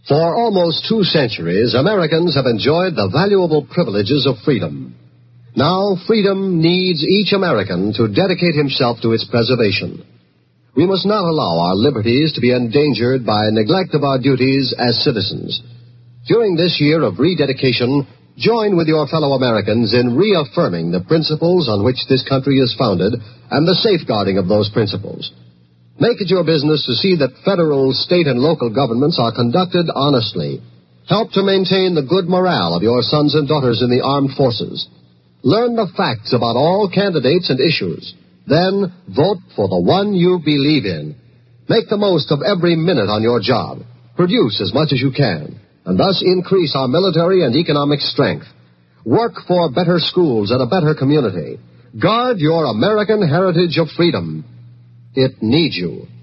For almost 2 centuries, Americans have enjoyed the valuable privileges of freedom. Now, freedom needs each American to dedicate himself to its preservation. We must not allow our liberties to be endangered by neglect of our duties as citizens. During this year of rededication, join with your fellow Americans in reaffirming the principles on which this country is founded and the safeguarding of those principles. Make it your business to see that federal, state, and local governments are conducted honestly. Help to maintain the good morale of your sons and daughters in the armed forces. Learn the facts about all candidates and issues. Then vote for the one you believe in. Make the most of every minute on your job. Produce as much as you can, and thus increase our military and economic strength. Work for better schools and a better community. Guard your American heritage of freedom. It needs you.